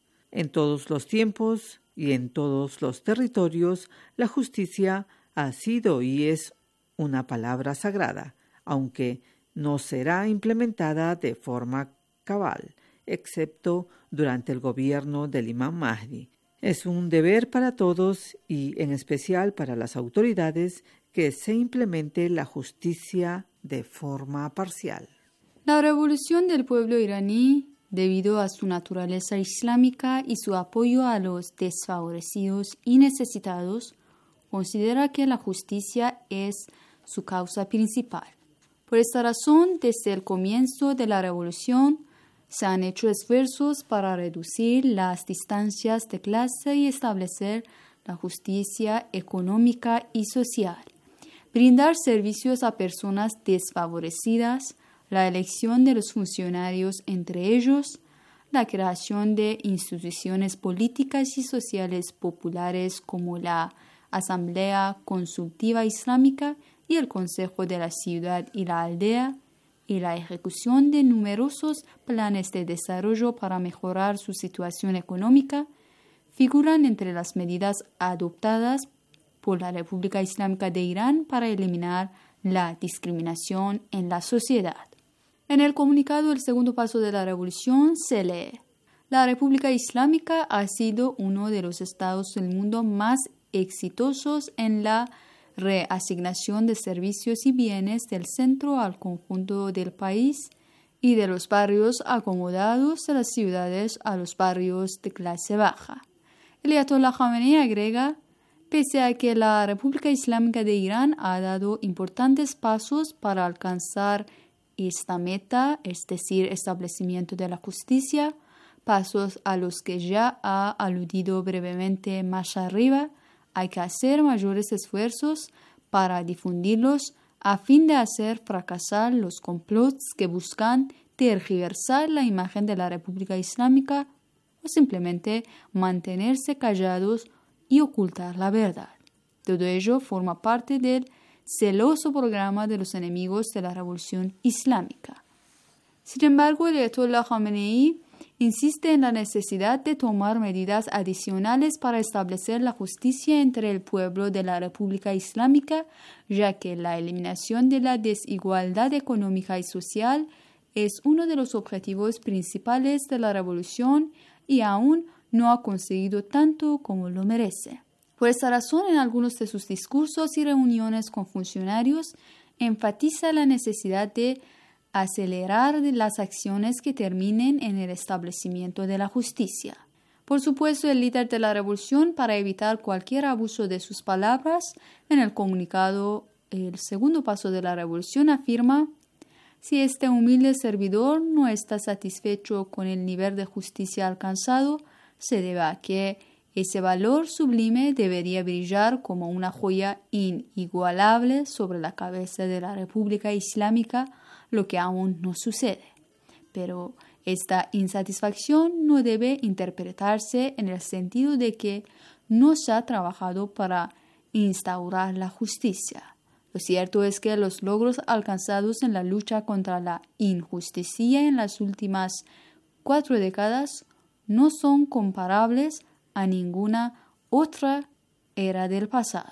En todos los tiempos y en todos los territorios, la justicia ha sido y es una palabra sagrada, aunque no será implementada de forma cabal, excepto durante el gobierno del Imam Mahdi. Es un deber para todos y en especial para las autoridades que se implemente la justicia de forma parcial. La revolución del pueblo iraní, debido a su naturaleza islámica y su apoyo a los desfavorecidos y necesitados, considera que la justicia es su causa principal. Por esta razón, desde el comienzo de la revolución, se han hecho esfuerzos para reducir las distancias de clase y establecer la justicia económica y social, brindar servicios a personas desfavorecidas, la elección de los funcionarios entre ellos, la creación de instituciones políticas y sociales populares como la Asamblea Consultiva Islámica y el Consejo de la Ciudad y la Aldea, y la ejecución de numerosos planes de desarrollo para mejorar su situación económica, figuran entre las medidas adoptadas por la República Islámica de Irán para eliminar la discriminación en la sociedad. En el comunicado El segundo paso de la revolución se lee: la República Islámica ha sido uno de los estados del mundo más exitosos en la reasignación de servicios y bienes del centro al conjunto del país y de los barrios acomodados de las ciudades a los barrios de clase baja. El ayatolá Jamenei agrega: pese a que la República Islámica de Irán ha dado importantes pasos para alcanzar esta meta, es decir, establecimiento de la justicia, pasos a los que ya ha aludido brevemente más arriba, hay que hacer mayores esfuerzos para difundirlos a fin de hacer fracasar los complots que buscan tergiversar la imagen de la República Islámica o simplemente mantenerse callados y ocultar la verdad. Todo ello forma parte del celoso programa de los enemigos de la Revolución Islámica. Sin embargo, el ayatolá Jamenei insiste en la necesidad de tomar medidas adicionales para establecer la justicia entre el pueblo de la República Islámica, ya que la eliminación de la desigualdad económica y social es uno de los objetivos principales de la revolución y aún no ha conseguido tanto como lo merece. Por esta razón, en algunos de sus discursos y reuniones con funcionarios, enfatiza la necesidad de acelerar las acciones que terminen en el establecimiento de la justicia. Por supuesto, el líder de la revolución, para evitar cualquier abuso de sus palabras, en el comunicado El segundo paso de la revolución afirma: si este humilde servidor no está satisfecho con el nivel de justicia alcanzado, se debe a que ese valor sublime debería brillar como una joya inigualable sobre la cabeza de la República Islámica, lo que aún no sucede. Pero esta insatisfacción no debe interpretarse en el sentido de que no se ha trabajado para instaurar la justicia. Lo cierto es que los logros alcanzados en la lucha contra la injusticia en las últimas cuatro décadas no son comparables a ninguna otra era del pasado.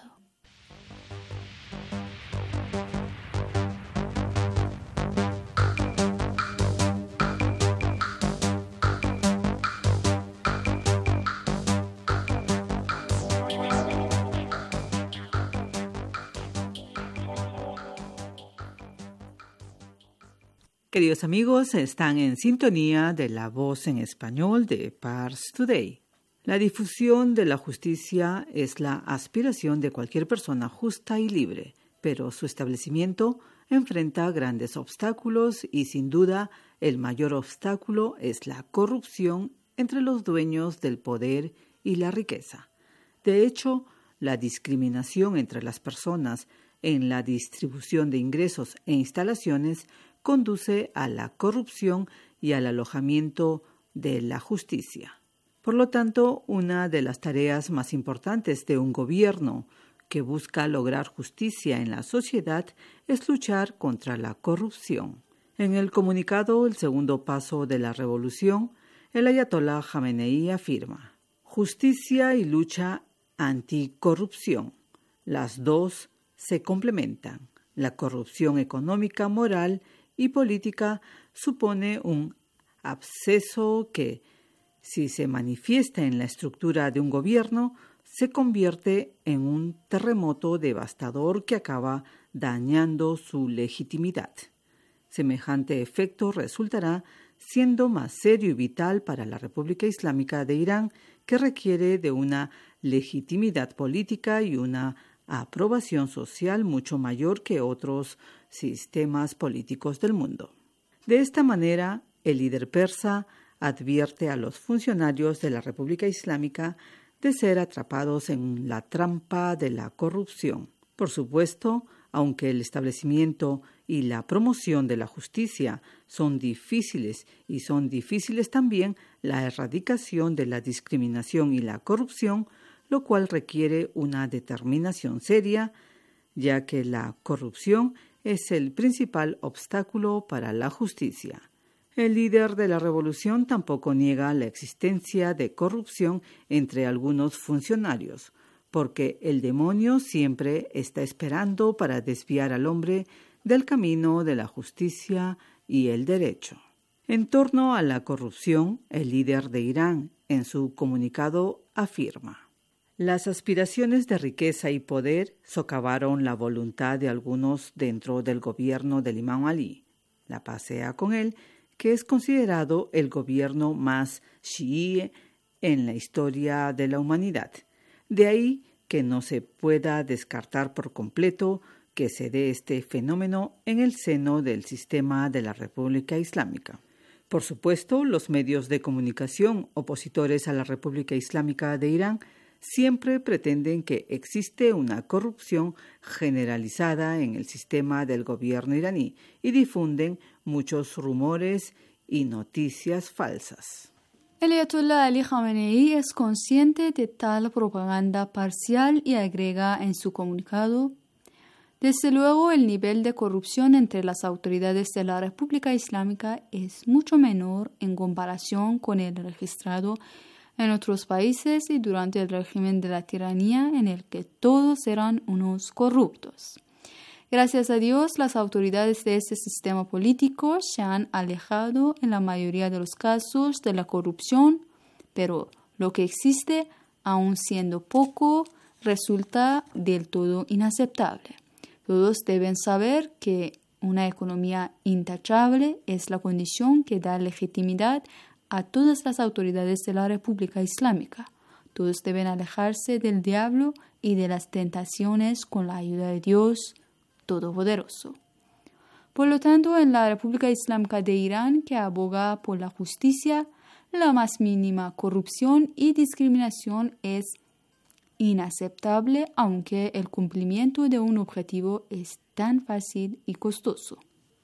Queridos amigos, están en sintonía de La Voz en Español de Pars Today. La difusión de la justicia es la aspiración de cualquier persona justa y libre, pero su establecimiento enfrenta grandes obstáculos y, sin duda, el mayor obstáculo es la corrupción entre los dueños del poder y la riqueza. De hecho, la discriminación entre las personas en la distribución de ingresos e instalaciones conduce a la corrupción y al alojamiento de la justicia. Por lo tanto, una de las tareas más importantes de un gobierno que busca lograr justicia en la sociedad es luchar contra la corrupción. En el comunicado El segundo paso de la revolución, el ayatolá Jamenei afirma: justicia y lucha anticorrupción. Las dos se complementan. La corrupción económica, moral y política supone un absceso que, si se manifiesta en la estructura de un gobierno, se convierte en un terremoto devastador que acaba dañando su legitimidad. Semejante efecto resultará siendo más serio y vital para la República Islámica de Irán, que requiere de una legitimidad política y una aprobación social mucho mayor que otros sistemas políticos del mundo. De esta manera, el líder persa advierte a los funcionarios de la República Islámica de ser atrapados en la trampa de la corrupción. Por supuesto, aunque el establecimiento y la promoción de la justicia son difíciles y son difíciles también la erradicación de la discriminación y la corrupción, lo cual requiere una determinación seria, ya que la corrupción es el principal obstáculo para la justicia. El líder de la revolución tampoco niega la existencia de corrupción entre algunos funcionarios, porque el demonio siempre está esperando para desviar al hombre del camino de la justicia y el derecho. En torno a la corrupción, el líder de Irán, en su comunicado, afirma: las aspiraciones de riqueza y poder socavaron la voluntad de algunos dentro del gobierno del Imam Ali. La paz sea con él, que es considerado el gobierno más chií en la historia de la humanidad. De ahí que no se pueda descartar por completo que se dé este fenómeno en el seno del sistema de la República Islámica. Por supuesto, los medios de comunicación opositores a la República Islámica de Irán siempre pretenden que existe una corrupción generalizada en el sistema del gobierno iraní y difunden muchos rumores y noticias falsas. El ayatolá Ali Jamenei es consciente de tal propaganda parcial y agrega en su comunicado: desde luego, el nivel de corrupción entre las autoridades de la República Islámica es mucho menor en comparación con el registrado en otros países y durante el régimen de la tiranía en el que todos eran unos corruptos. Gracias a Dios, las autoridades de este sistema político se han alejado en la mayoría de los casos de la corrupción, pero lo que existe, aun siendo poco, resulta del todo inaceptable. Todos deben saber que una economía intachable es la condición que da legitimidad a todas las autoridades de la República Islámica. Todos deben alejarse del diablo y de las tentaciones con la ayuda de Dios Todopoderoso. Por lo tanto, en la República Islámica de Irán, que aboga por la justicia, la más mínima corrupción y discriminación es inaceptable, aunque el cumplimiento de un objetivo es tan fácil y costoso.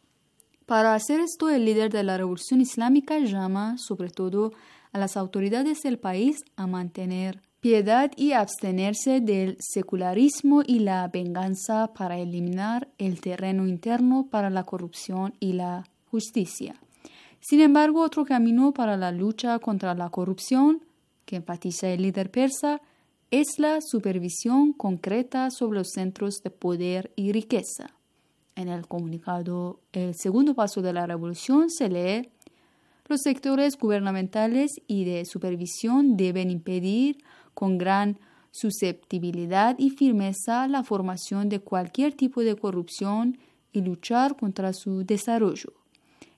Para hacer esto, el líder de la Revolución Islámica llama sobre todo a las autoridades del país a mantener piedad y abstenerse del secularismo y la venganza para eliminar el terreno interno para la corrupción y la justicia. Sin embargo, otro camino para la lucha contra la corrupción, que enfatiza el líder persa, es la supervisión concreta sobre los centros de poder y riqueza. En el comunicado El segundo paso de la revolución se lee: los sectores gubernamentales y de supervisión deben impedir con gran susceptibilidad y firmeza la formación de cualquier tipo de corrupción y luchar contra su desarrollo.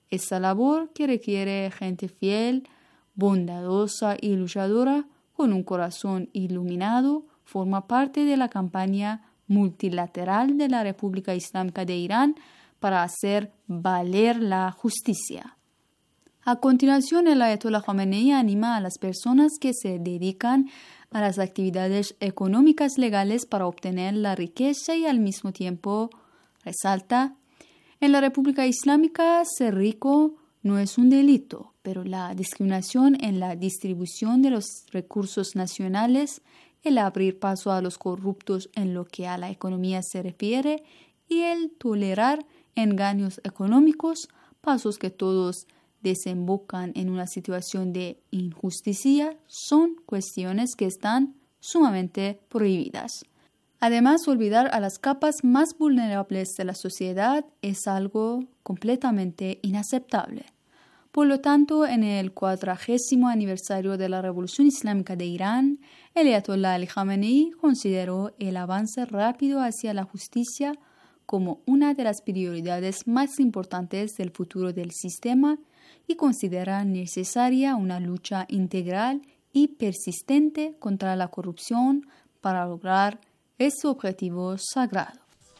Esta labor, que requiere gente fiel, bondadosa y luchadora, con un corazón iluminado, forma parte de la campaña multilateral de la República Islámica de Irán para hacer valer la justicia. A continuación, el Ayatollah Khomeini anima a las personas que se dedican a las actividades económicas legales para obtener la riqueza y al mismo tiempo resalta: en la República Islámica ser rico no es un delito, pero la discriminación en la distribución de los recursos nacionales, el abrir paso a los corruptos en lo que a la economía se refiere y el tolerar engaños económicos, pasos que todos desembocan en una situación de injusticia, son cuestiones que están sumamente prohibidas. Además, olvidar a las capas más vulnerables de la sociedad es algo completamente inaceptable. Por lo tanto, en el cuadragésimo aniversario de la Revolución Islámica de Irán, el Ayatollah Ali Khamenei consideró el avance rápido hacia la justicia como una de las prioridades más importantes del futuro del sistema y considera necesaria una lucha integral y persistente contra la corrupción para lograr ese objetivo sagrado.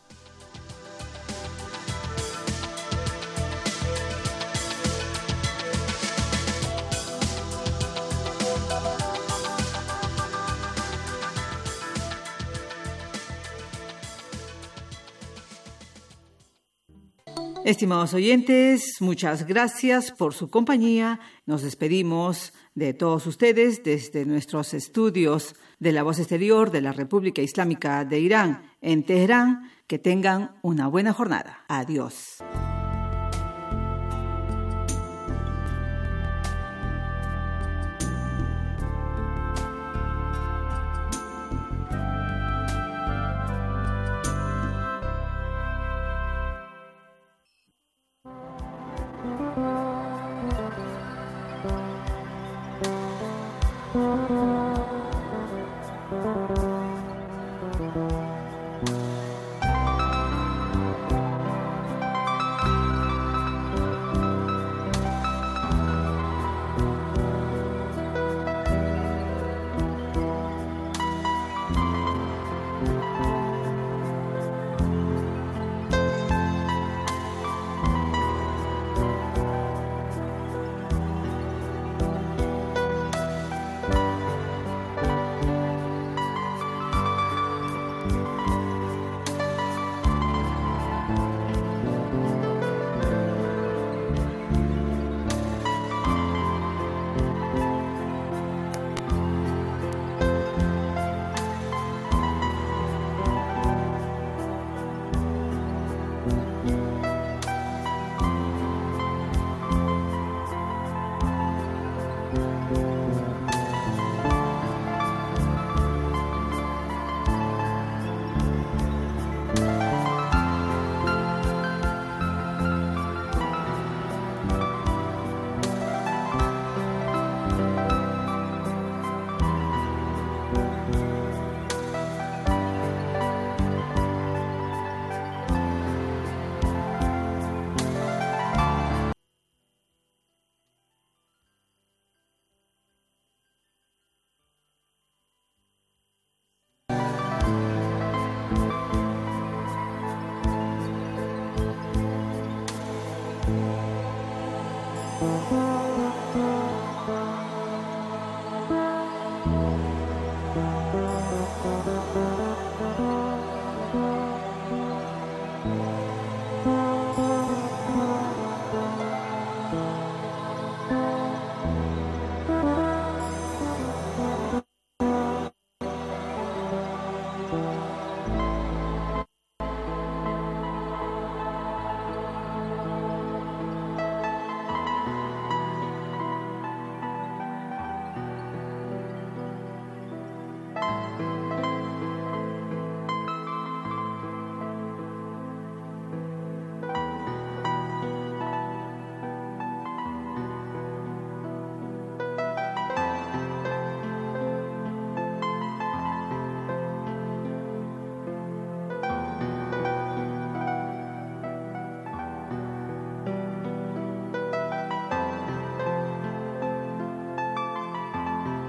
Estimados oyentes, muchas gracias por su compañía. Nos despedimos de todos ustedes desde nuestros estudios de la Voz Exterior de la República Islámica de Irán en Teherán. Que tengan una buena jornada. Adiós. Thank you.